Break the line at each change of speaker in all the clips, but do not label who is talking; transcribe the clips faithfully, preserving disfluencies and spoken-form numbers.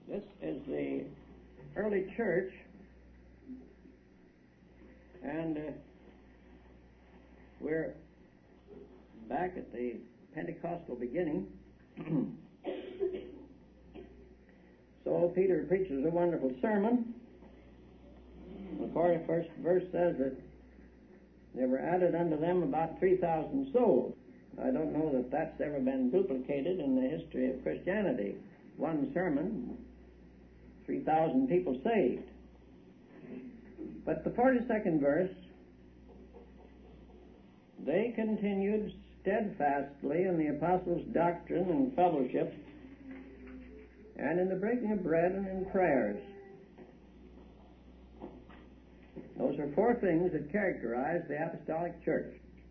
This is the early church, and uh, we're back at the Pentecostal beginning. So Peter preaches a wonderful sermon. The forty-first verse says that there were added unto them about three thousand souls. I don't know that that's ever been duplicated in the history of Christianity. One sermon, three thousand people saved. But the forty-second verse, they continued steadfastly in the apostles' doctrine and fellowship, and in the breaking of bread and in prayers. Those are four things that characterize the apostolic church.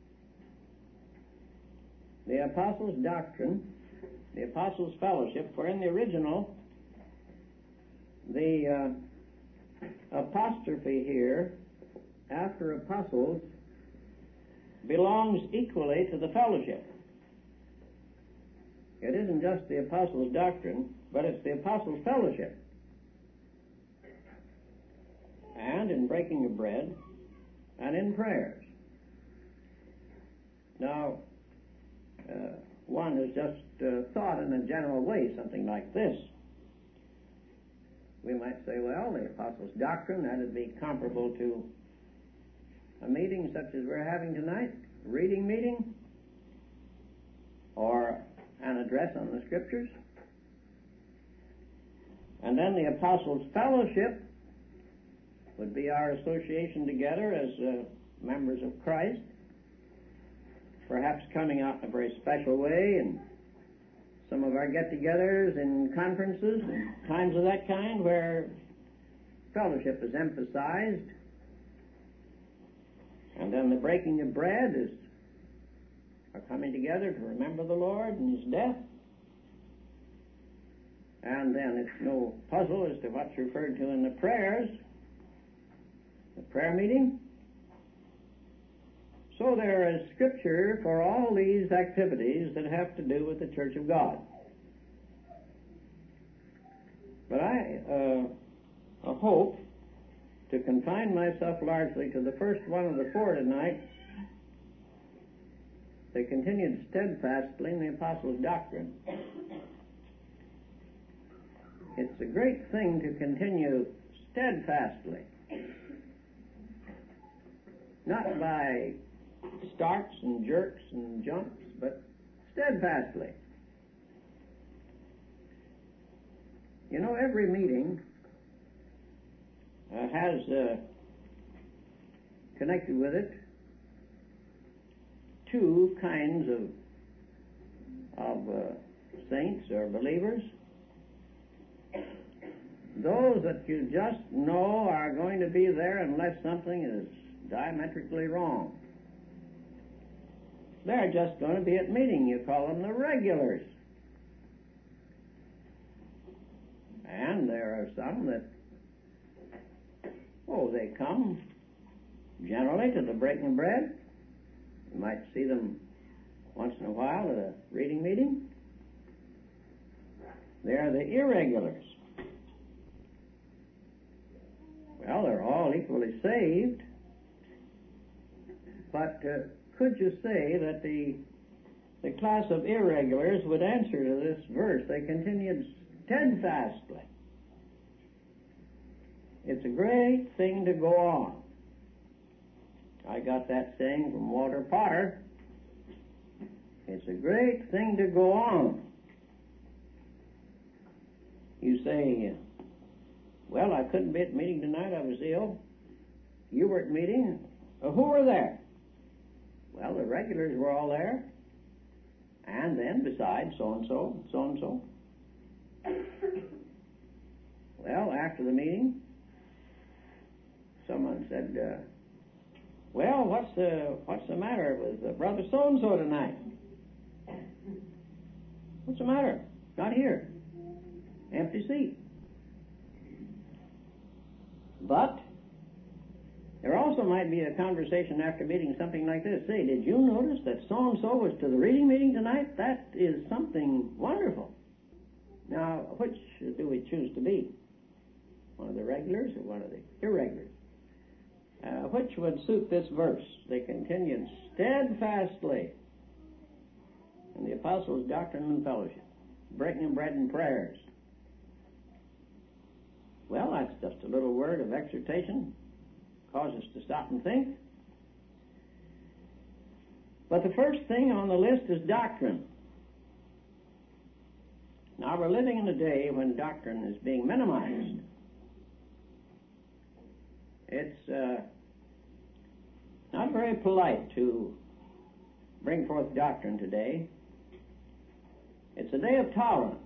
The apostles' doctrine, the apostles' fellowship, for in the original, the uh, apostrophe here, after apostles, belongs equally to the fellowship. It isn't just the apostles' doctrine, but it's the apostles' fellowship. And in breaking of bread, and in prayers. Now, uh, one has just uh, thought in a general way something like this. We might say, well, the apostles' doctrine, that would be comparable to a meeting such as we're having tonight, a reading meeting, or an address on the Scriptures. And then the apostles' fellowship would be our association together as uh, members of Christ, perhaps coming out in a very special way, and some of our get-togethers and conferences and times of that kind where fellowship is emphasized. And then the breaking of bread is our coming together to remember the Lord and His death. And then it's no puzzle as to what's referred to in the prayers, the prayer meeting. So there is Scripture for all these activities that have to do with the Church of God. But I uh, hope to confine myself largely to the first one of the four tonight. They continued steadfastly in the apostles' doctrine. It's a great thing to continue steadfastly. Not by starts and jerks and jumps, but steadfastly. You know, every meeting uh, has uh, connected with it two kinds of of uh, saints or believers. Those that you just know are going to be there unless something is diametrically wrong. They're just going to be at meeting. You call them the regulars. And there are some that, oh, they come generally to the breaking of bread. You might see them once in a while at a reading meeting. They're the irregulars. Well, they're all equally saved. But uh, could you say that the the class of irregulars would answer to this verse? They continued steadfastly. It's a great thing to go on. I got that saying from Walter Potter. It's a great thing to go on. You say, well, I couldn't be at the meeting tonight. I was ill. You were at the meeting. Uh, who were there? Well, the regulars were all there. And then, besides, so-and-so, so-and-so. Well, after the meeting, someone said, uh, well, what's the, what's the matter with uh, Brother so-and-so tonight? What's the matter? Not here. Empty seat. But there also might be a conversation after meeting something like this. Say, did you notice that so-and-so was to the reading meeting tonight? That is something wonderful. Now, which do we choose to be? One of the regulars or one of the irregulars? Uh, which would suit this verse? They continued steadfastly in the apostles' doctrine and fellowship, breaking of bread and prayers. Well, that's just a little word of exhortation, cause us to stop and think. But the first thing on the list is doctrine. Now, we're living in a day when doctrine is being minimized. It's uh, not very polite to bring forth doctrine today. It's a day of tolerance.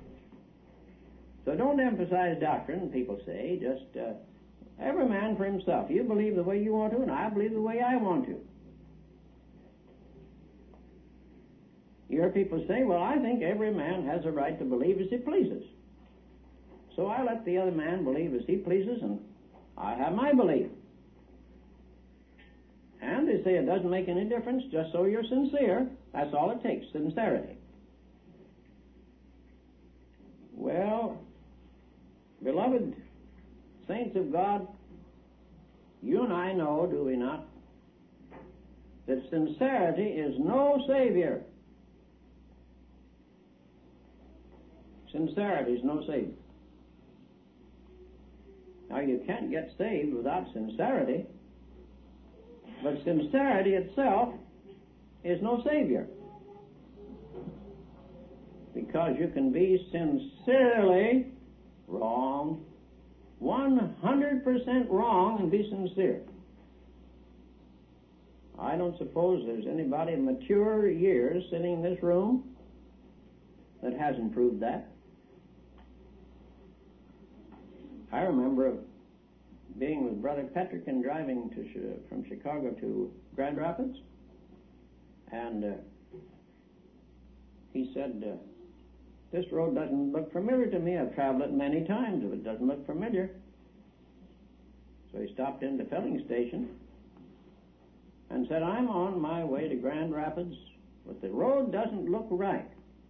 So don't emphasize doctrine, people say. Just uh, every man for himself. You believe the way you want to, and I believe the way I want to. You hear people say, well, I think every man has a right to believe as he pleases. So I let the other man believe as he pleases, and I have my belief. And they say it doesn't make any difference, just so you're sincere. That's all it takes, sincerity. Well, beloved saints of God, you and I know, do we not, that sincerity is no savior. Sincerity is no savior. Now, you can't get saved without sincerity, but sincerity itself is no savior. Because you can be sincerely wrong, one hundred percent wrong, and be sincere. I don't suppose there's anybody of mature years sitting in this room that hasn't proved that. I remember being with Brother Petrick and driving to, from Chicago to Grand Rapids, and uh, he said, uh, this road doesn't look familiar to me. I've traveled it many times, but it doesn't look familiar. So he stopped in the filling station and said, I'm on my way to Grand Rapids, but the road doesn't look right.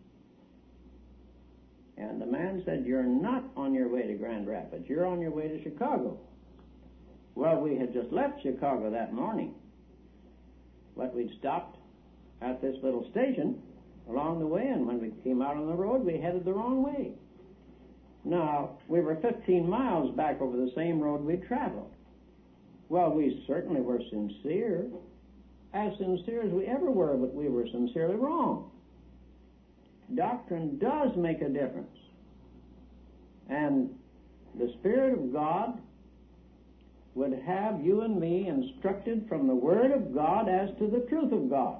And the man said, you're not on your way to Grand Rapids. You're on your way to Chicago. Well, we had just left Chicago that morning, but we'd stopped at this little station along the way, and when we came out on the road, we headed the wrong way. Now, we were fifteen miles back over the same road we'd traveled. Well, we certainly were sincere, as sincere as we ever were, but we were sincerely wrong. Doctrine does make a difference. And the Spirit of God would have you and me instructed from the Word of God as to the truth of God.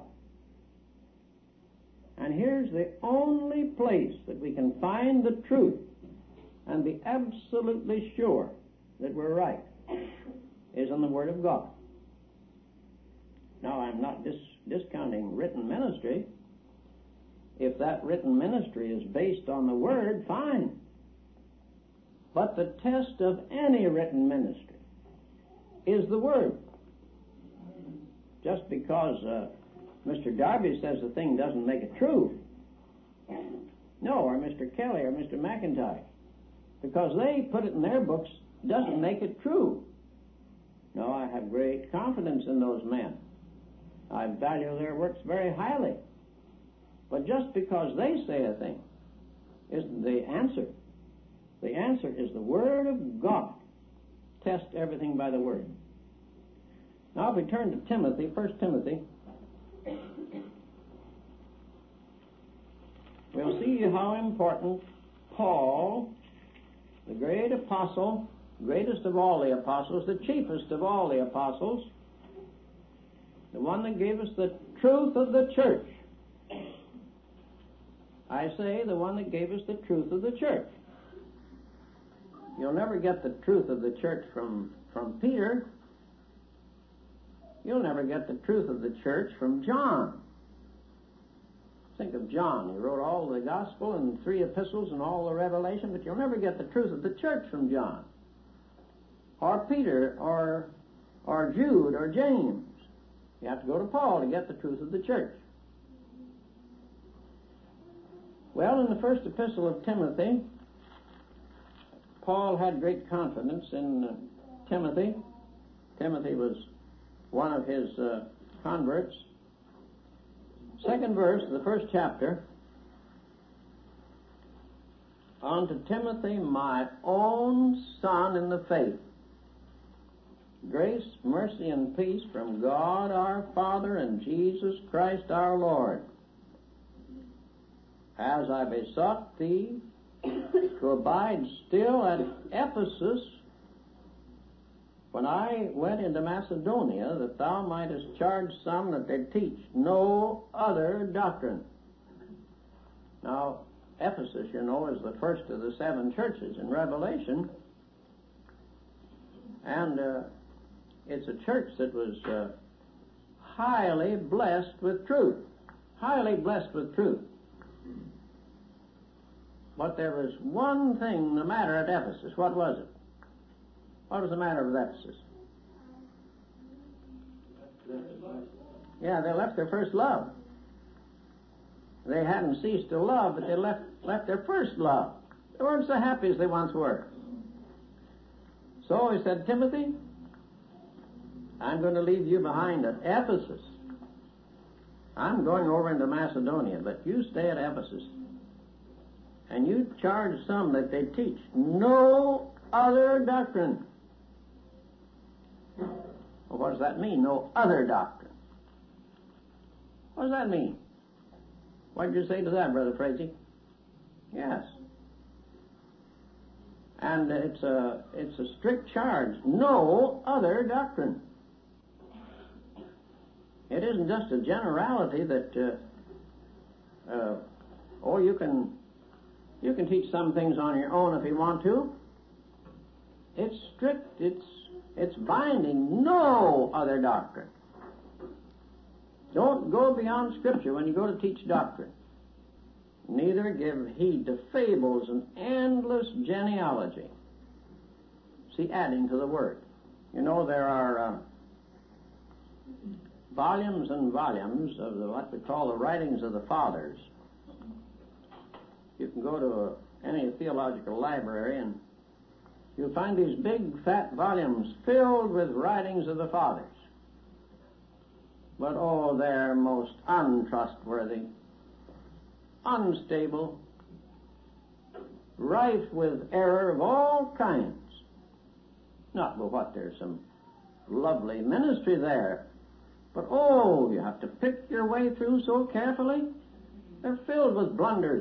And here's the only place that we can find the truth and be absolutely sure that we're right, is in the Word of God. Now, I'm not dis- discounting written ministry. If that written ministry is based on the Word, fine. But the test of any written ministry is the Word. Just because uh, Mister Darby says the thing doesn't make it true. No, or Mister Kelly or Mister McIntyre. Because they put it in their books doesn't make it true. No, I have great confidence in those men. I value their works very highly. But just because they say a thing isn't the answer. The answer is the Word of God. Test everything by the Word. Now if we turn to Timothy, First Timothy, we'll see how important Paul, the great apostle, greatest of all the apostles, the chiefest of all the apostles, the one that gave us the truth of the church. I say the one that gave us the truth of the church. You'll never get the truth of the church from, from Peter. You'll never get the truth of the church from John. Think of John. He wrote all the gospel and three epistles and all the revelation, but you'll never get the truth of the church from John. Or Peter, or, or Jude, or James. You have to go to Paul to get the truth of the church. Well, in the first epistle of Timothy, Paul had great confidence in uh, Timothy. Timothy was one of his uh, converts. Second verse of the first chapter. Unto Timothy, my own son in the faith, grace, mercy, and peace from God our Father and Jesus Christ our Lord. As I besought thee to abide still at Ephesus when I went into Macedonia, that thou mightest charge some that they teach no other doctrine. Now, Ephesus, you know, is the first of the seven churches in Revelation, and uh, it's a church that was uh, highly blessed with truth. Highly blessed with truth. But there was one thing the matter at Ephesus. What was it? What was the matter with Ephesus? Yeah, they left their first love. They hadn't ceased to love, but they left, left their first love. They weren't so happy as they once were. So he said, Timothy, I'm going to leave you behind at Ephesus. I'm going over into Macedonia, but you stay at Ephesus. And you charge some that they teach no other doctrine. Well, what does that mean, no other doctrine? What does that mean? What did you say to that, Brother Frazee? Yes. And it's a, it's a strict charge. No other doctrine. It isn't just a generality that, uh, uh, oh, you can, you can teach some things on your own if you want to. It's strict. It's, it's binding. No other doctrine. Don't go beyond Scripture when you go to teach doctrine. Neither give heed to fables and endless genealogy. See, adding to the Word. You know, there are uh, volumes and volumes of the, what we call the writings of the Fathers. You can go to a, any theological library and you'll find these big, fat volumes filled with writings of the Fathers. But, oh, they're most untrustworthy, unstable, rife with error of all kinds. Not but what, there's some lovely ministry there, but, oh, you have to pick your way through so carefully. They're filled with blunders.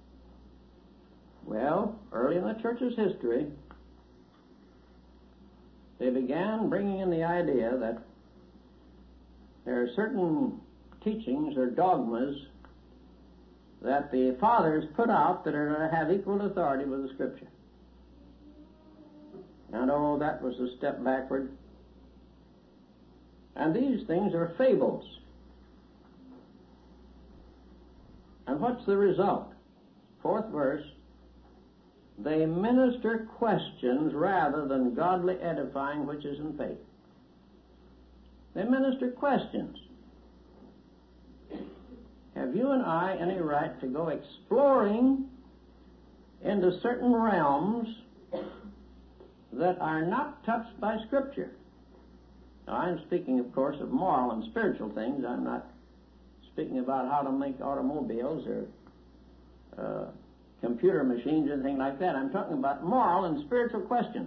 Well, early in the church's history, they began bringing in the idea that there are certain teachings or dogmas that the Fathers put out that are to have equal authority with the Scripture. And oh, that was a step backward. And these things are fables. And what's the result? Fourth verse, they minister questions rather than godly edifying which is in faith. They minister questions. Have you and I any right to go exploring into certain realms that are not touched by Scripture? Now, I'm speaking, of course, of moral and spiritual things. I'm not speaking about how to make automobiles or uh, computer machines or anything like that. I'm talking about moral and spiritual questions.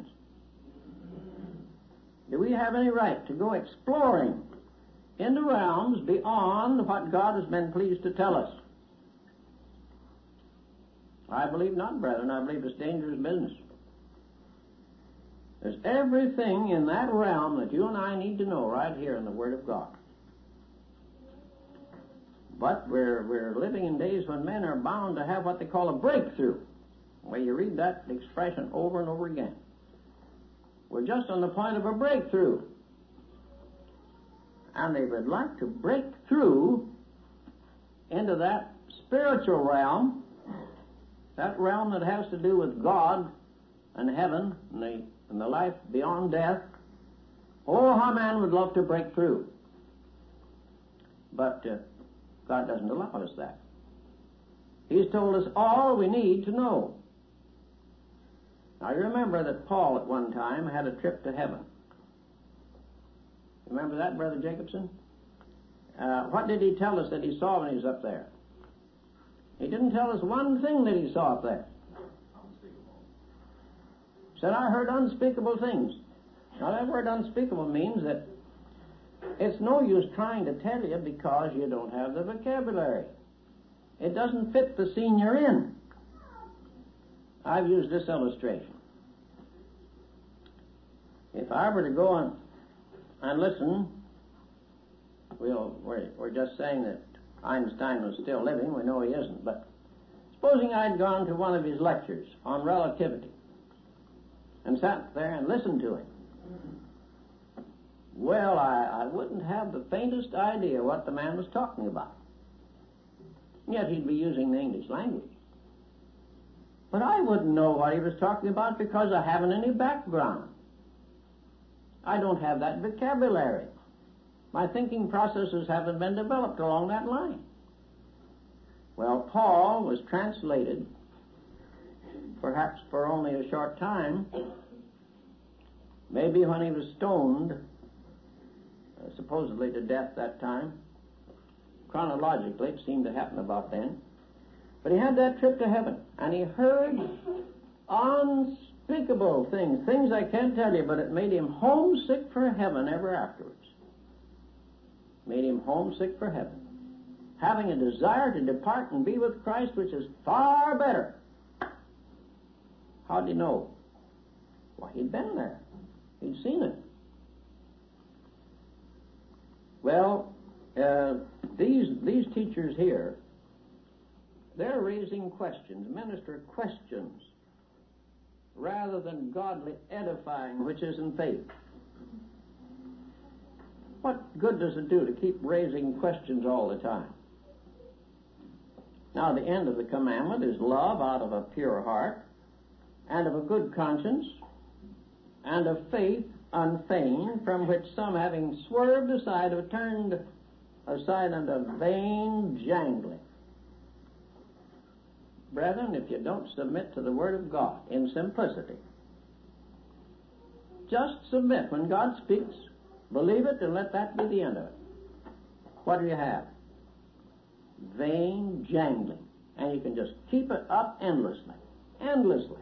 Do we have any right to go exploring into realms beyond what God has been pleased to tell us? I believe not, brethren. I believe it's dangerous business. There's everything in that realm that you and I need to know right here in the Word of God. But we're, we're living in days when men are bound to have what they call a breakthrough. Well, you read that expression over and over again. We're just on the point of a breakthrough. And they would like to break through into that spiritual realm, that realm that has to do with God and heaven and the, and the life beyond death. Oh, how man would love to break through. But uh, God doesn't allow us that. He's told us all we need to know. Now, you remember that Paul at one time had a trip to heaven. Remember that, Brother Jacobson? Uh, what did he tell us that he saw when he was up there? He didn't tell us one thing that he saw up there. He said, I heard unspeakable things. Now, that word unspeakable means that it's no use trying to tell you because you don't have the vocabulary. It doesn't fit the scene you're in. I've used this illustration. If I were to go and, and listen, we'll, we're, we're just saying that Einstein was still living. We know he isn't. But supposing I'd gone to one of his lectures on relativity and sat there and listened to him. Well, I, I wouldn't have the faintest idea what the man was talking about. Yet he'd be using the English language. But I wouldn't know what he was talking about because I haven't any background. I don't have that vocabulary. My thinking processes haven't been developed along that line. Well, Paul was translated, perhaps for only a short time, maybe when he was stoned, uh, supposedly to death that time. Chronologically, it seemed to happen about then. But he had that trip to heaven, and he heard unspeakable things, things I can't tell you, but it made him homesick for heaven ever afterwards. Made him homesick for heaven, having a desire to depart and be with Christ, which is far better. How did he know? Well, he'd been there. He'd seen it. Well, uh, these these teachers here, they're raising questions, minister questions, rather than godly edifying, which is in faith. What good does it do to keep raising questions all the time? Now, the end of the commandment is love out of a pure heart, and of a good conscience, and of faith unfeigned, from which some, having swerved aside, have turned aside unto vain jangling. Brethren, if you don't submit to the Word of God in simplicity, just submit. When God speaks, believe it and let that be the end of it. What do you have? Vain jangling. And you can just keep it up endlessly. Endlessly.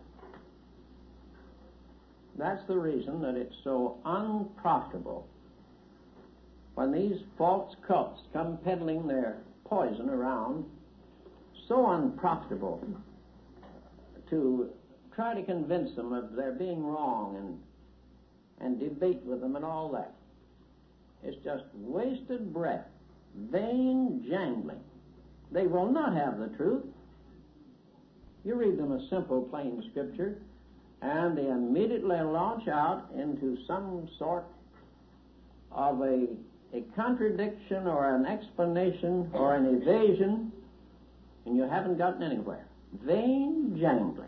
That's the reason that it's so unprofitable when these false cults come peddling their poison around. So unprofitable to try to convince them of their being wrong and and debate with them and all that. It's just wasted breath, vain jangling. They will not have the truth. You read them a simple, plain scripture, and they immediately launch out into some sort of a, a contradiction or an explanation or an evasion, and you haven't gotten anywhere. Vain jangling.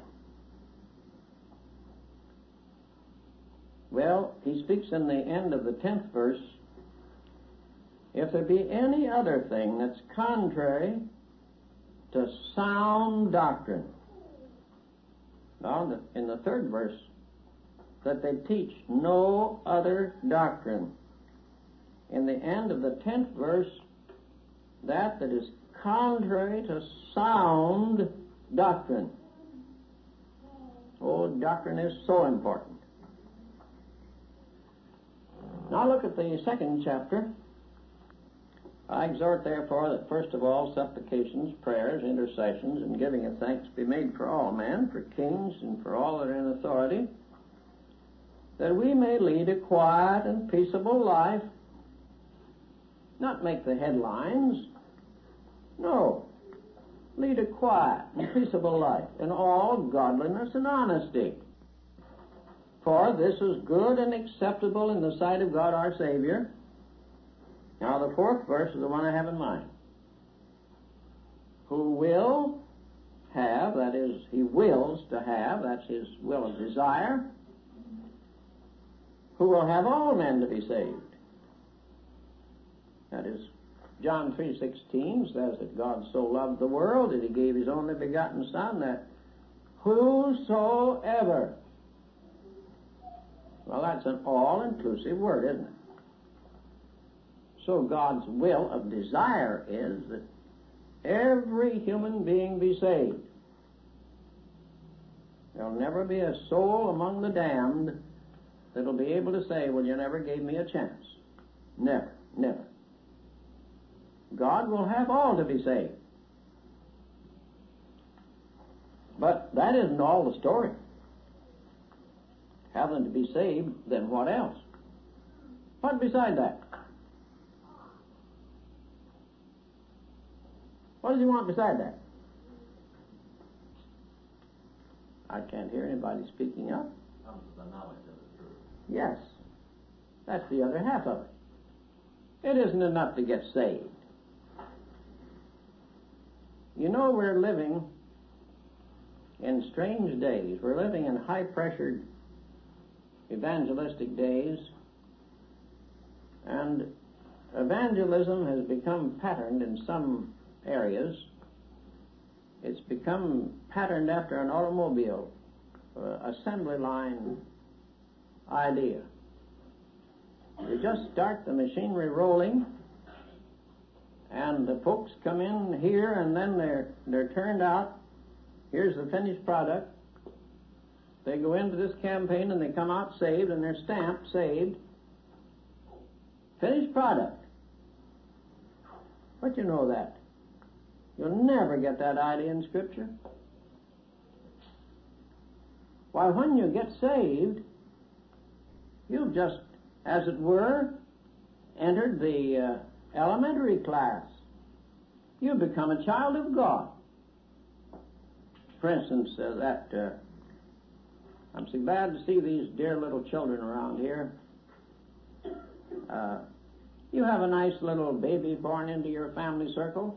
Well, he speaks in the end of the tenth verse, if there be any other thing that's contrary to sound doctrine. Now, in the third verse, that they teach no other doctrine. In the end of the tenth verse, that that is contrary to sound doctrine. Oh, doctrine is so important. Now look at the second chapter. I exhort, therefore, that first of all supplications, prayers, intercessions, and giving of thanks be made for all men, for kings, and for all that are in authority, that we may lead a quiet and peaceable life, not make the headlines. No, lead a quiet and peaceable life in all godliness and honesty. For this is good and acceptable in the sight of God our Savior. Now the fourth verse is the one I have in mind. Who will have, that is, he wills to have, that's his will of desire, who will have all men to be saved. That is, John three sixteen says that God so loved the world that he gave his only begotten Son, that whosoever, well, that's an all-inclusive word, isn't it? So God's will of desire is that every human being be saved. There'll never be a soul among the damned that'll be able to say, well, you never gave me a chance. Never, never. God will have all to be saved. But that isn't all the story. Have them to be saved, then what else? What beside that? What does he want beside that? I can't hear anybody speaking up.
Comes to the knowledge of the truth.
Yes. That's the other half of it. It isn't enough to get saved. You know, we're living in strange days. We're living in high-pressured evangelistic days, and evangelism has become patterned in some areas. It's become patterned after an automobile uh, assembly line idea. You just start the machinery rolling, and the folks come in here, and then they're they're turned out. Here's the finished product. They go into this campaign and they come out saved, and they're stamped saved. Finished product. But you know that. You'll never get that idea in Scripture. Why, when you get saved, you've just, as it were, entered the uh, elementary class. You become a child of God. For instance, uh, that uh, I'm so glad to see these dear little children around here. Uh, you have a nice little baby born into your family circle.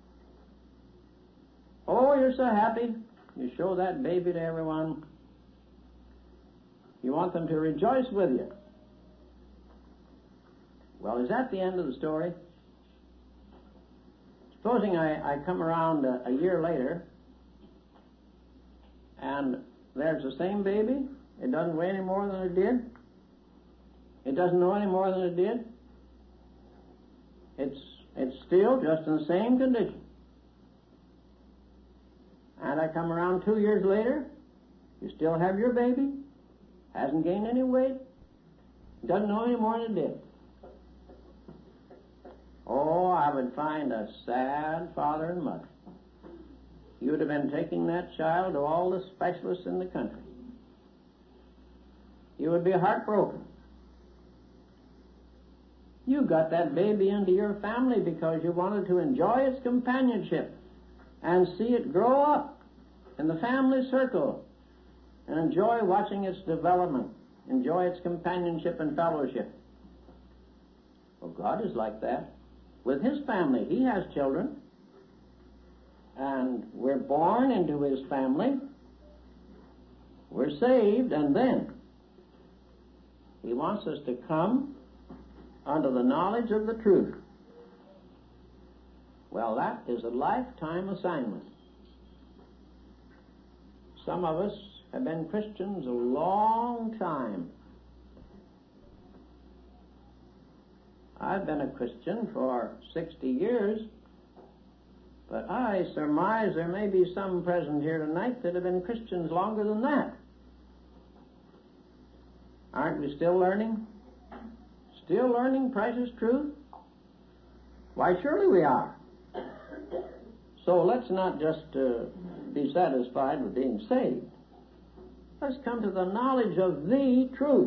Oh, you're so happy. You show that baby to everyone. You want them to rejoice with you. Well, is that the end of the story? Supposing I, I come around a, a year later, and there's the same baby. It doesn't weigh any more than it did. It doesn't know any more than it did. It's it's still just in the same condition. And I come around two years later, you still have your baby, hasn't gained any weight, doesn't know any more than it did. Oh, I would find a sad father and mother. You would have been taking that child to all the specialists in the country. You would be heartbroken. You got that baby into your family because you wanted to enjoy its companionship and see it grow up in the family circle and enjoy watching its development, enjoy its companionship and fellowship. Well, God is like that. With His family, He has children, and we're born into His family, we're saved, and then He wants us to come unto the knowledge of the truth. Well, that is a lifetime assignment. Some of us have been Christians a long time. I've been a Christian for sixty years, but I surmise there may be some present here tonight that have been Christians longer than that. Aren't we still learning? Still learning precious truth? Why, surely we are. So let's not just uh, be satisfied with being saved. Let's come to the knowledge of the truth.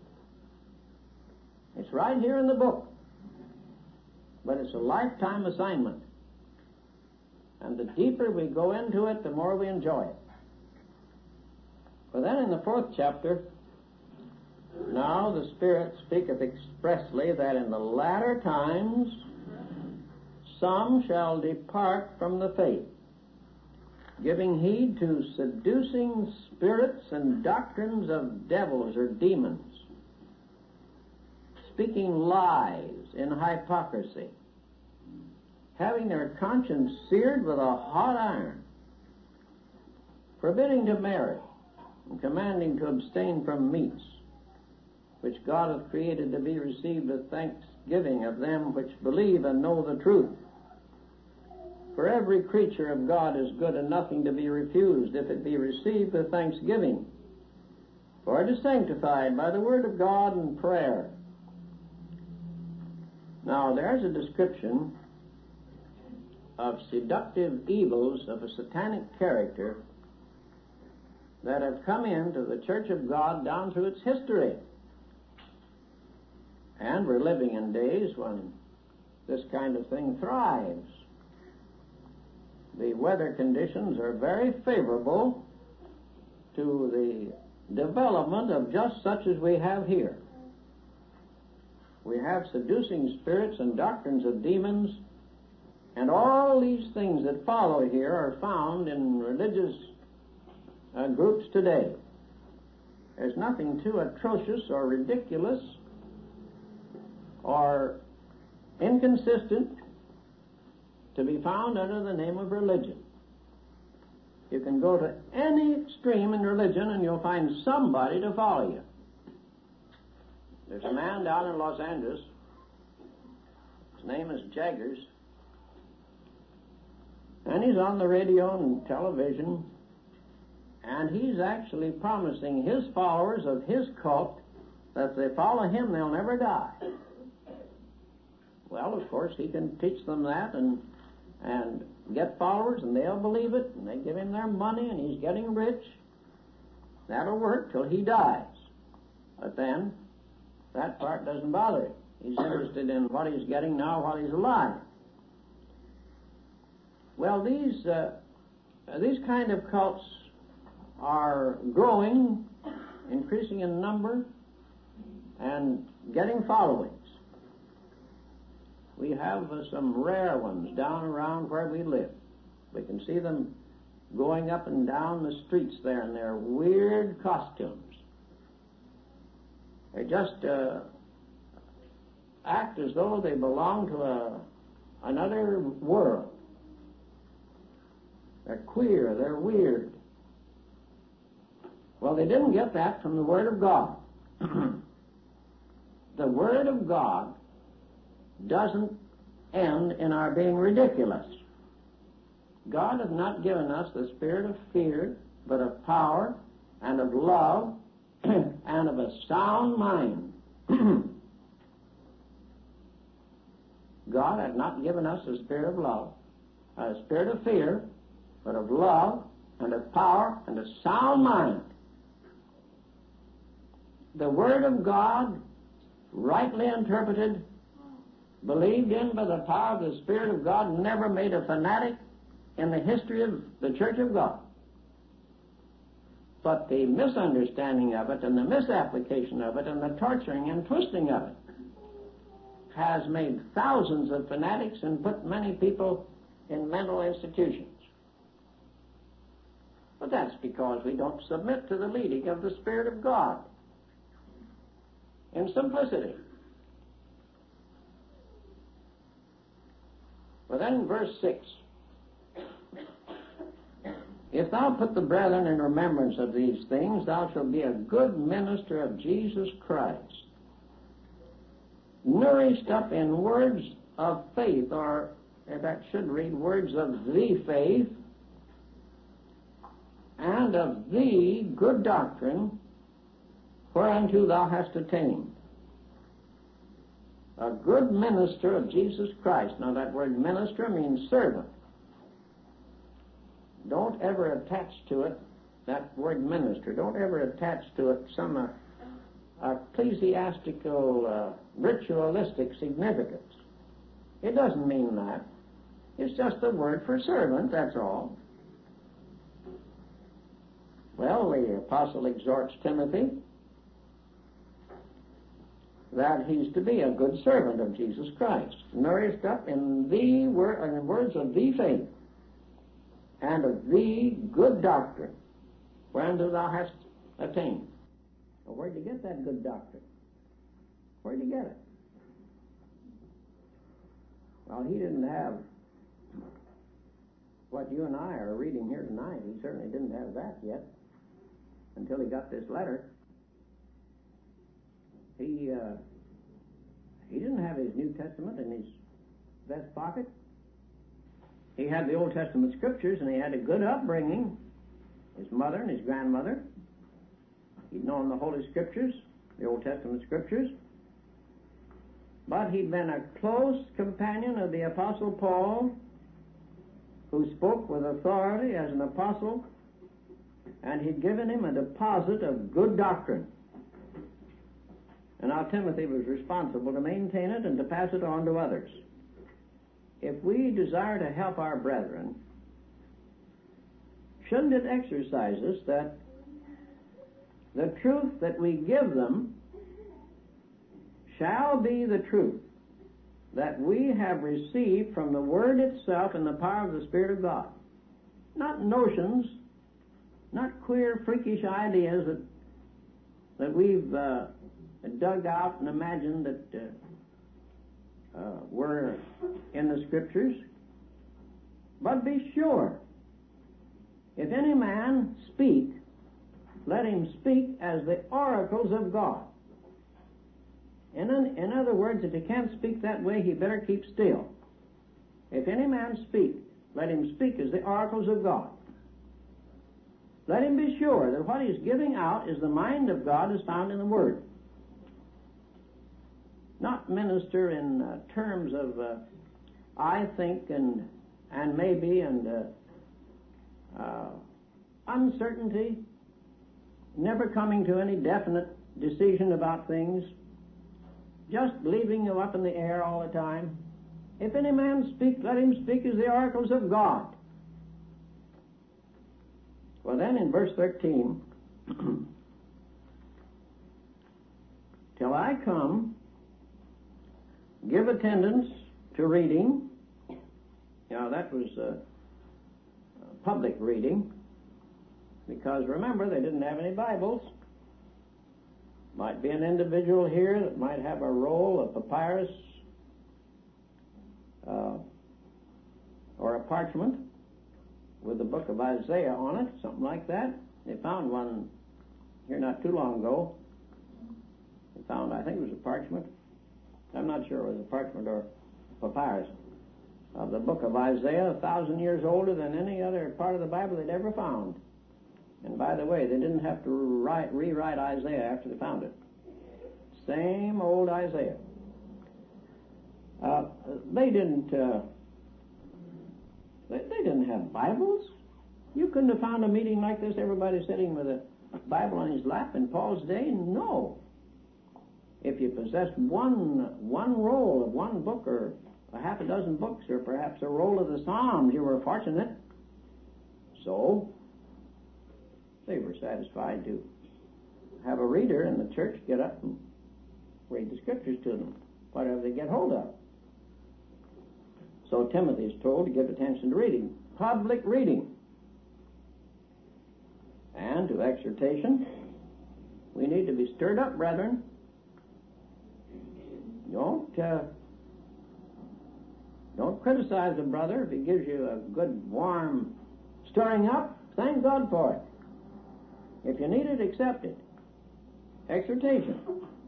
It's right here in the book. But it's a lifetime assignment. And the deeper we go into it, the more we enjoy it. For then in the fourth chapter, now the Spirit speaketh expressly that in the latter times some shall depart from the faith, giving heed to seducing spirits and doctrines of devils or demons, speaking lies in hypocrisy, having their conscience seared with a hot iron, forbidding to marry, and commanding to abstain from meats, which God hath created to be received with thanksgiving of them which believe and know the truth. For every creature of God is good, and nothing to be refused, if it be received with thanksgiving. For it is sanctified by the word of God and prayer. Now, there's a description of seductive evils of a satanic character that have come into the Church of God down through its history. And we're living in days when this kind of thing thrives. The weather conditions are very favorable to the development of just such as we have here. We have seducing spirits and doctrines of demons, and all these things that follow here are found in religious uh, groups today. There's nothing too atrocious or ridiculous or inconsistent to be found under the name of religion. You can go to any extreme in religion and you'll find somebody to follow you. There's a man down in Los Angeles, his name is Jaggers, and he's on the radio and television, and he's actually promising his followers of his cult that if they follow him, they'll never die. Well, of course, he can teach them that and and get followers, and they'll believe it, and they give him their money, and he's getting rich. That'll work till he dies. But then, that part doesn't bother him. He's interested in what he's getting now while he's alive. Well, these uh, these kind of cults are growing, increasing in number, and getting followings. We have uh, some rare ones down around where we live. We can see them going up and down the streets there in their weird costumes. They just uh, act as though they belong to a, another world. They're queer, they're weird. Well, they didn't get that from the Word of God. The Word of God doesn't end in our being ridiculous. God has not given us the spirit of fear, but of power and of love and of a sound mind. God has not given us a spirit of love, a spirit of fear, but of love and of power and a sound mind. The Word of God, rightly interpreted, believed in by the power of the Spirit of God, never made a fanatic in the history of the Church of God. But the misunderstanding of it and the misapplication of it and the torturing and twisting of it has made thousands of fanatics and put many people in mental institutions. But that's because we don't submit to the leading of the Spirit of God in simplicity. But then in verse six, if thou put the brethren in remembrance of these things, thou shalt be a good minister of Jesus Christ, nourished up in words of faith, or if that should read, words of the faith, and of the good doctrine, whereunto thou hast attained. A good minister of Jesus Christ. Now that word minister means servant. Don't ever attach to it, that word minister, don't ever attach to it some uh, ecclesiastical, uh, ritualistic significance. It doesn't mean that. It's just a word for servant, that's all. Well, the apostle exhorts Timothy that he's to be a good servant of Jesus Christ, nourished up in the word, in the words of the faith, and of the good doctrine, whereunto thou hast attained. Well, where'd you get that good doctrine? Where'd you get it? Well, he didn't have what you and I are reading here tonight. He certainly didn't have that yet until he got this letter. He uh, he didn't have his New Testament in his vest pocket. He had the Old Testament scriptures, and he had a good upbringing. His mother and his grandmother. He'd known the Holy Scriptures, the Old Testament scriptures. But he'd been a close companion of the Apostle Paul, who spoke with authority as an apostle, and he'd given him a deposit of good doctrine. And now Timothy was responsible to maintain it and to pass it on to others. If we desire to help our brethren, shouldn't it exercise us that the truth that we give them shall be the truth that we have received from the Word itself in the power of the Spirit of God? Not notions, not queer, freakish ideas that that we've uh, dug out and imagined that uh, uh, were in the Scriptures, but be sure, if any man speak, let him speak as the oracles of God. In, in other words, if he can't speak that way, he better keep still. If any man speak, let him speak as the oracles of God. Let him be sure that what he's giving out is the mind of God as found in the Word. Not minister in uh, terms of uh, I think and and maybe and uh, uh, uncertainty, never coming to any definite decision about things, just leaving them up in the air all the time. If any man speak, let him speak as the oracles of God. Well then, in verse thirteen, till I come, give attendance to reading. Now that was uh, public reading, because remember, they didn't have any Bibles. Might be an individual here that might have a roll of papyrus uh, or a parchment with the book of Isaiah on it, something like that. They found one here not too long ago. They found, I think it was a parchment. I'm not sure it was a parchment or papyrus of the book of Isaiah, a thousand years older than any other part of the Bible they'd ever found. And by the way, they didn't have to write, rewrite Isaiah after they found it. Same old Isaiah. Uh, they didn't. Uh, they, they didn't have Bibles. You couldn't have found a meeting like this, everybody sitting with a Bible on his lap in Paul's day. No. If you possessed one one roll of one book, or a half a dozen books, or perhaps a roll of the Psalms, you were fortunate. So they were satisfied to have a reader in the church get up and read the Scriptures to them, whatever they get hold of. So Timothy is told to give attention to reading, public reading, and to exhortation. We need to be stirred up, brethren. Don't uh, don't criticize a brother if he gives you a good, warm stirring up. Thank God for it. If you need it, accept it. Exhortation.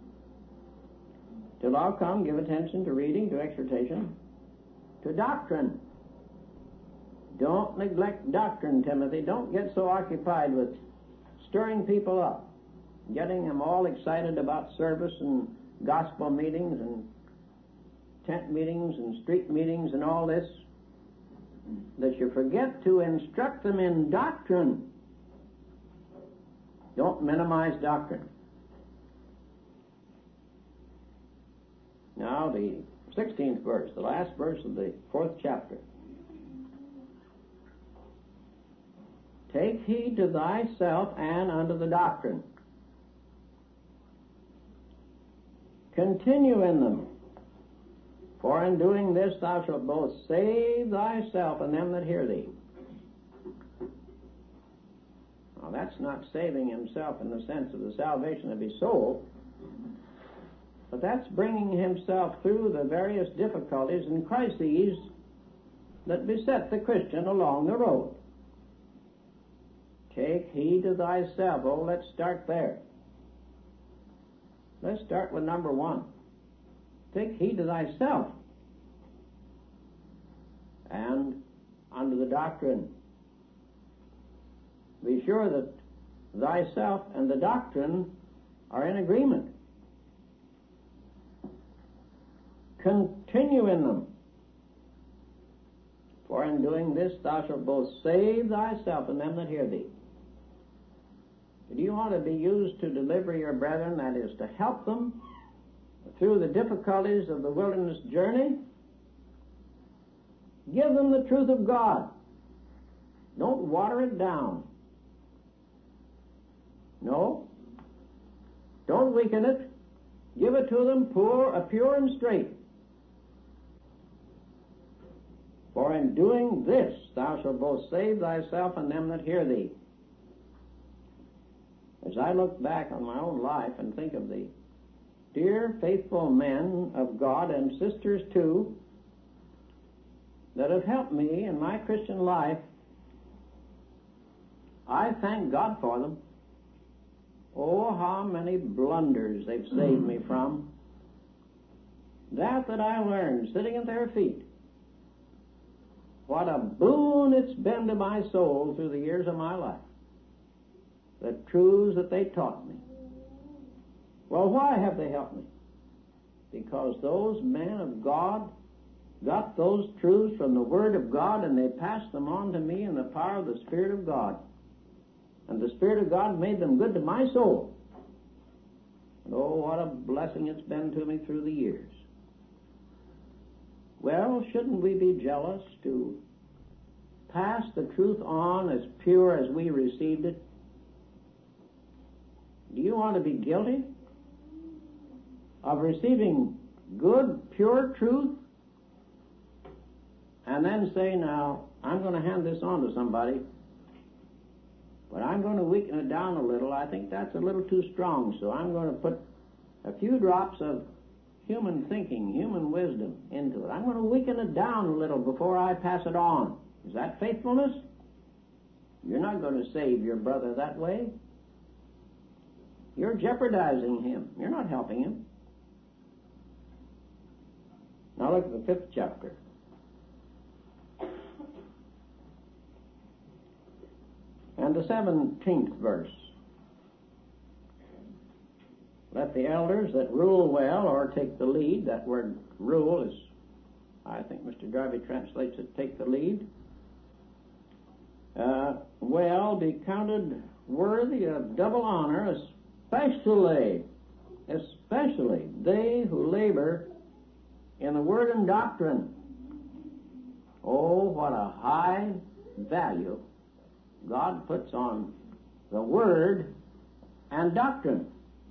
Till I'll come, give attention to reading, to exhortation, to doctrine. Don't neglect doctrine, Timothy. Don't get so occupied with stirring people up, getting them all excited about service and gospel meetings and tent meetings and street meetings and all this, that you forget to instruct them in doctrine. Don't minimize doctrine. Now the sixteenth verse, the last verse of the fourth chapter. Take heed to thyself and unto the doctrine. Continue in them, for in doing this thou shalt both save thyself and them that hear thee. Now that's not saving himself in the sense of the salvation of his soul, but that's bringing himself through the various difficulties and crises that beset the Christian along the road. Take heed to thyself. Oh, let's start there. Let's start with number one. Take heed to thyself. And unto the doctrine. Be sure that thyself and the doctrine are in agreement. Continue in them. For in doing this thou shalt both save thyself and them that hear thee. Do you want to be used to deliver your brethren, that is, to help them through the difficulties of the wilderness journey? Give them the truth of God. Don't water it down. No. Don't weaken it. Give it to them pure, uh, pure and straight. For in doing this thou shalt both save thyself and them that hear thee. As I look back on my own life and think of the dear, faithful men of God and sisters too that have helped me in my Christian life, I thank God for them. Oh, how many blunders they've saved me from. That that I learned sitting at their feet. What a boon it's been to my soul through the years of my life. The truths that they taught me. Well, why have they helped me? Because those men of God got those truths from the Word of God and they passed them on to me in the power of the Spirit of God. And the Spirit of God made them good to my soul. And oh, what a blessing it's been to me through the years. Well, shouldn't we be jealous to pass the truth on as pure as we received it? Do you want to be guilty of receiving good, pure truth and then say, now, I'm going to hand this on to somebody, but I'm going to weaken it down a little. I think that's a little too strong, so I'm going to put a few drops of human thinking, human wisdom into it. I'm going to weaken it down a little before I pass it on. Is that faithfulness? You're not going to save your brother that way. You're jeopardizing him. You're not helping him. Now look at the fifth chapter. And the seventeenth verse. Let the elders that rule well or take the lead. That word rule is, I think Mister Darby translates it, take the lead. Uh, well, be counted worthy of double honor, especially, especially they who labor in the word and doctrine. Oh, what a high value God puts on the word and doctrine.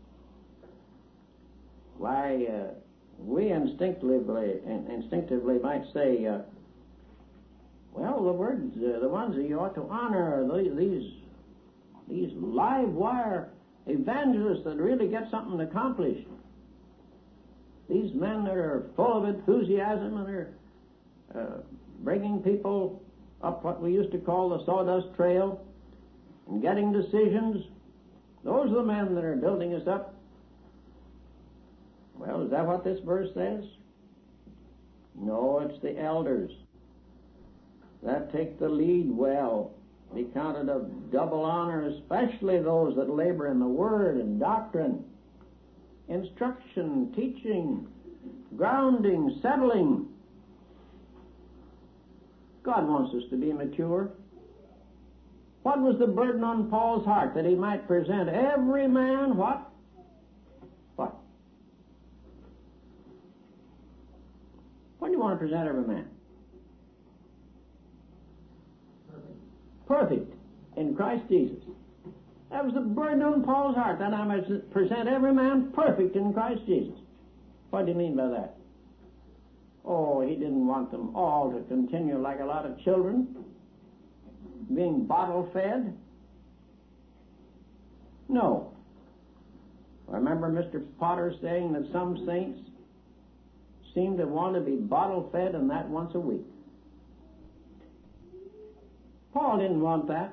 Why, uh, we instinctively, instinctively might say, uh, well, the words, uh, the ones that you ought to honor are these, these live wire evangelists that really get something accomplished. These men that are full of enthusiasm and are uh, bringing people up what we used to call the sawdust trail and getting decisions. Those are the men that are building us up. Well, is that what this verse says? No, it's the elders that take the lead well, be counted of double honor, especially those that labor in the word and doctrine, instruction, teaching, grounding, settling. God wants us to be mature. What was the burden on Paul's heart? That he might present every man what? What? What do you want to present every man? Perfect. Perfect in Christ Jesus. That was the burden on Paul's heart, that I might present every man perfect in Christ Jesus. What do you mean by that? Oh, he didn't want them all to continue like a lot of children, being bottle-fed. No. I remember Mister Potter saying that some saints seem to want to be bottle-fed, and that once a week. Paul didn't want that.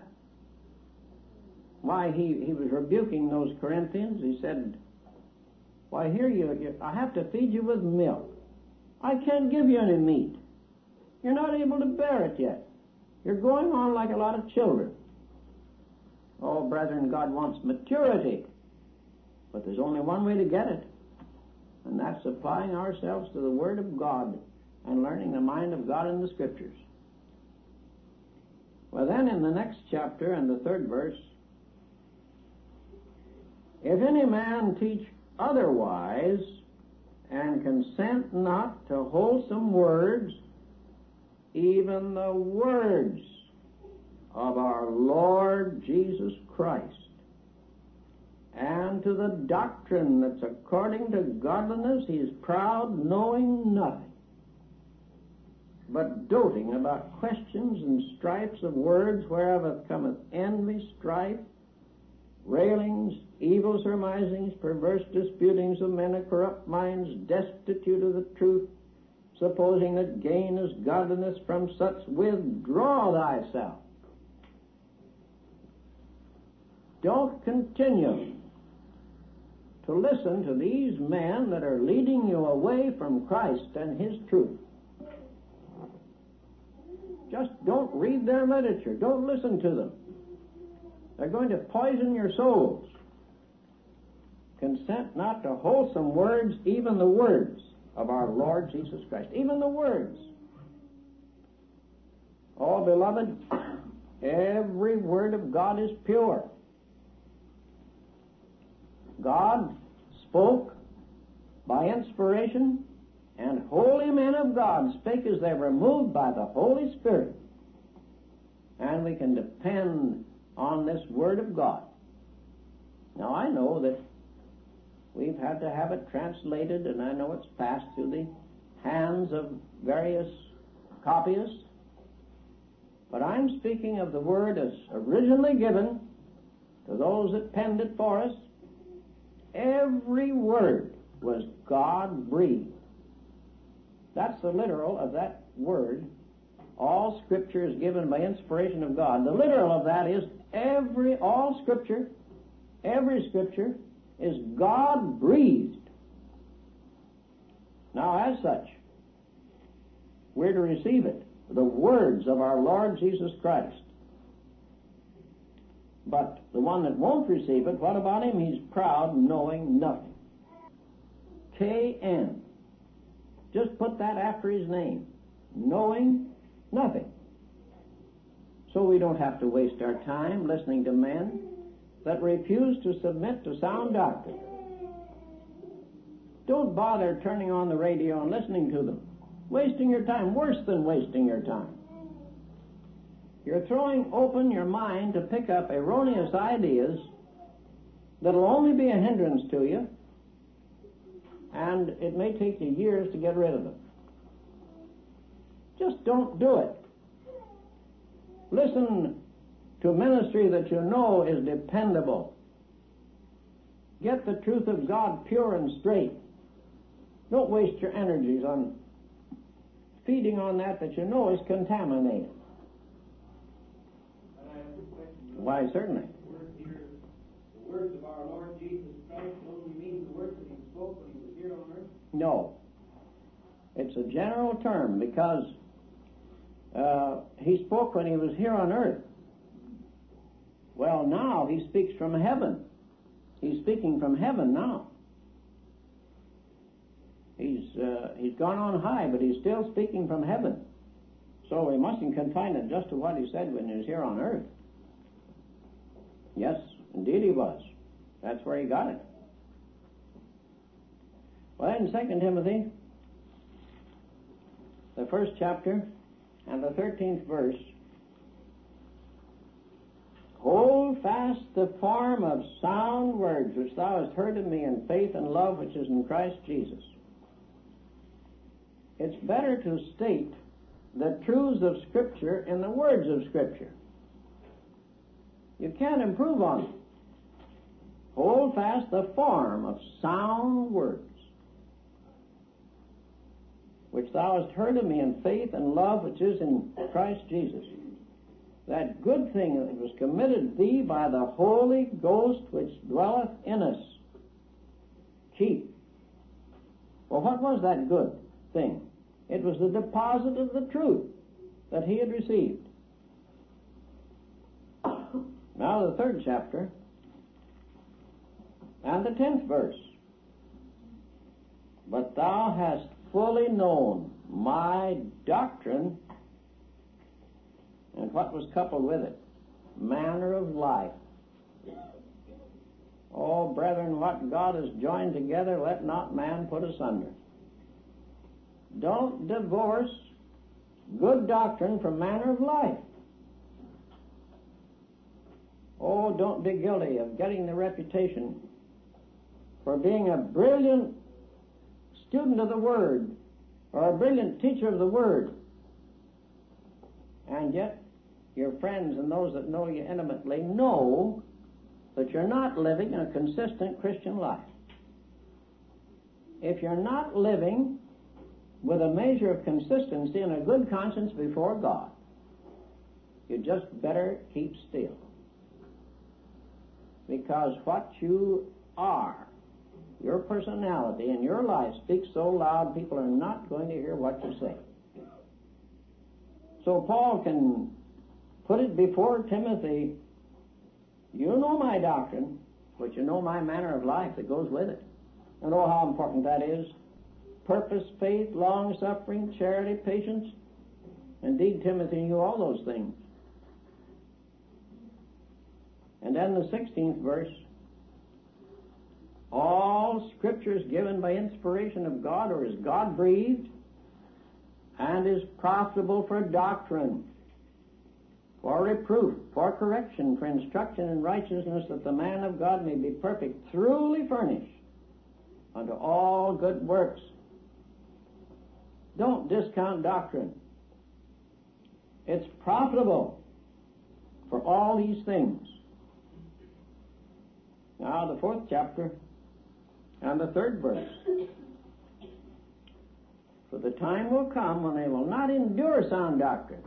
Why, he, he was rebuking those Corinthians. He said, why, here you, you, I have to feed you with milk. I can't give you any meat. You're not able to bear it yet. You're going on like a lot of children. Oh, brethren, God wants maturity. But there's only one way to get it. And that's applying ourselves to the Word of God and learning the mind of God in the Scriptures. Well, then in the next chapter and the third verse, if any man teach otherwise, and consent not to wholesome words, even the words of our Lord Jesus Christ, and to the doctrine that's according to godliness, he is proud, knowing nothing, but doting about questions and strifes of words, whereof cometh envy, strife, railings, evil surmisings, perverse disputings of men of corrupt minds, destitute of the truth, supposing that gain is godliness. From such withdraw thyself. Don't continue to listen to these men that are leading you away from Christ and His truth. Just don't read their literature. Don't listen to them. They're going to poison your souls. Consent not to wholesome words, even the words of our Lord Jesus Christ. Even the words. Oh, beloved, every word of God is pure. God spoke by inspiration, and holy men of God spake as they were moved by the Holy Spirit. And we can depend on this Word of God. Now, I know that we've had to have it translated, and I know it's passed through the hands of various copyists, but I'm speaking of the Word as originally given to those that penned it for us. Every word was God-breathed. That's the literal of that word. All Scripture is given by inspiration of God. The literal of that is every, all Scripture, every Scripture is God-breathed. Now, as such, we're to receive it, the words of our Lord Jesus Christ. But the one that won't receive it, what about him? He's proud, knowing nothing. K N. Just put that after his name. Knowing nothing. So we don't have to waste our time listening to men that refuse to submit to sound doctrine. Don't bother turning on the radio and listening to them. Wasting your time, worse than wasting your time. You're throwing open your mind to pick up erroneous ideas that'll only be a hindrance to you, and it may take you years to get rid of them. Just don't do it. Listen to ministry that you know is dependable. Get the truth of God pure and straight. Don't waste your energies on feeding on that that you know is contaminated. Why, certainly.
The word here, the words of our Lord Jesus Christ only mean the words that He spoke when He was here on earth?
No. It's a general term because uh, He spoke when He was here on earth. Well, now He speaks from heaven. He's speaking from heaven now. He's uh, He's gone on high, but He's still speaking from heaven. So we mustn't confine it just to what He said when He was here on earth. Yes, indeed He was. That's where He got it. Well, in Second Timothy, the first chapter and the thirteenth verse, hold fast the form of sound words which thou hast heard of me in faith and love which is in Christ Jesus. It's better to state the truths of Scripture in the words of Scripture. You can't improve on it. Hold fast the form of sound words which thou hast heard of me in faith and love which is in Christ Jesus. that good thing that was committed thee by the Holy Ghost which dwelleth in us, keep. Well, what was that good thing? It was the deposit of the truth that he had received. Now the third chapter and the tenth verse. But thou hast fully known my doctrine, and what was coupled with it? Manner of life. Oh, brethren, what God has joined together, let not man put asunder. Don't divorce good doctrine from manner of life. Oh, don't be guilty of getting the reputation for being a brilliant student of the Word or a brilliant teacher of the Word, and yet your friends and those that know you intimately know that you're not living a consistent Christian life. If you're not living with a measure of consistency and a good conscience before God, you just better keep still. Because what you are, your personality and your life speaks so loud, people are not going to hear what you say. So Paul can put it before Timothy, you know my doctrine, but you know my manner of life that goes with it. And oh, how important that is. Purpose, faith, long-suffering, charity, patience. Indeed, Timothy knew all those things. And then the sixteenth verse, all Scripture is given by inspiration of God, or is God-breathed, and is profitable for doctrine, for reproof, for correction, for instruction in righteousness, that the man of God may be perfect, truly furnished unto all good works. Don't discount doctrine. It's profitable for all these things. Now the fourth chapter and the third verse. For the time will come when they will not endure sound doctrine.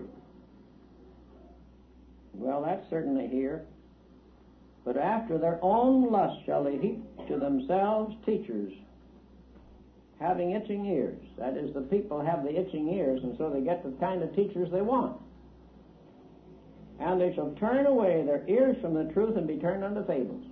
Well, that's certainly here. But after their own lust shall they heap to themselves teachers, having itching ears. That is, the people have the itching ears, and so they get the kind of teachers they want. And they shall turn away their ears from the truth and be turned unto fables.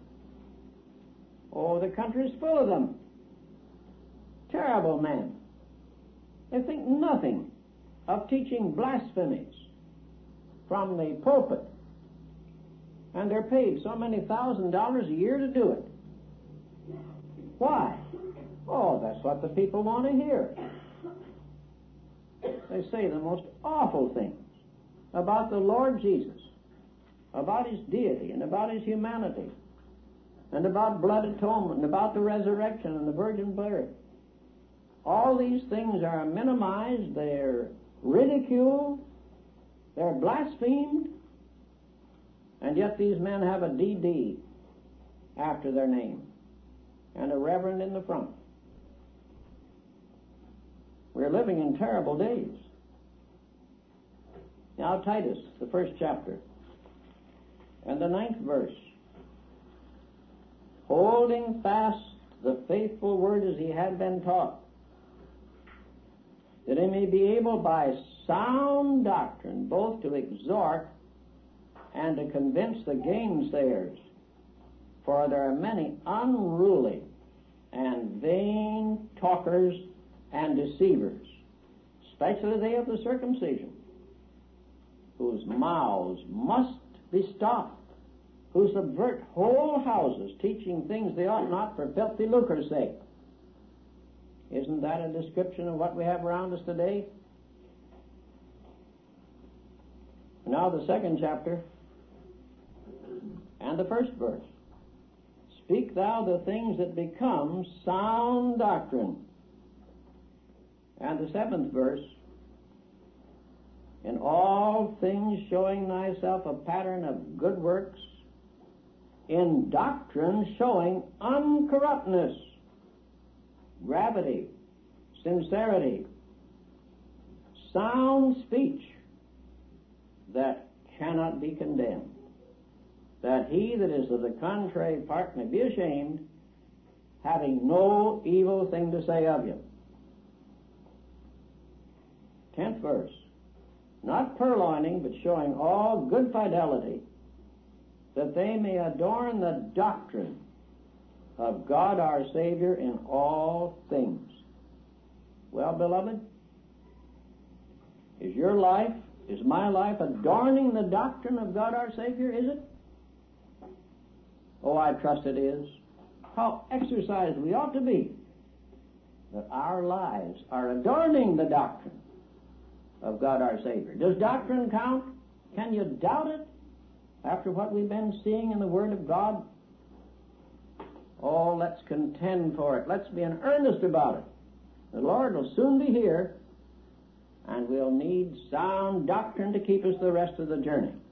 Oh, the country is full of them. Terrible men. They think nothing of teaching blasphemies from the pulpit. And they're paid so many thousand dollars a year to do it. Why? Oh, that's what the people want to hear. They say the most awful things about the Lord Jesus, about His deity and about His humanity, and about blood atonement, and about the resurrection and the virgin birth. All these things are minimized, they're ridiculed, they're blasphemed, and yet these men have a D D after their name and a reverend in the front. We're living in terrible days. Now Titus, the first chapter, and the ninth verse. Holding fast the faithful word as he had been taught, that he may be able by sound doctrine both to exhort and to convince the gainsayers. For there are many unruly and vain talkers and deceivers, especially they of the circumcision, whose mouths must be stopped, who subvert whole houses, teaching things they ought not for filthy lucre's sake. Isn't that a description of what we have around us today? Now the second chapter and the first verse. Speak thou the things that become sound doctrine. And the seventh verse. In all things showing thyself a pattern of good works, in doctrine showing uncorruptness, gravity, sincerity, sound speech that cannot be condemned, that he that is of the contrary part may be ashamed, having no evil thing to say of you. Tenth verse. Not purloining, but showing all good fidelity, that they may adorn the doctrine of God our Savior in all things. Well, beloved, is your life, is my life adorning the doctrine of God our Savior? Is it? Oh, I trust it is. How exercised we ought to be that our lives are adorning the doctrine of God our Savior. Does doctrine count? Can you doubt it after what we've been seeing in the Word of God? Oh, let's contend for it. Let's be in earnest about it. The Lord will soon be here, and we'll need sound doctrine to keep us the rest of the journey.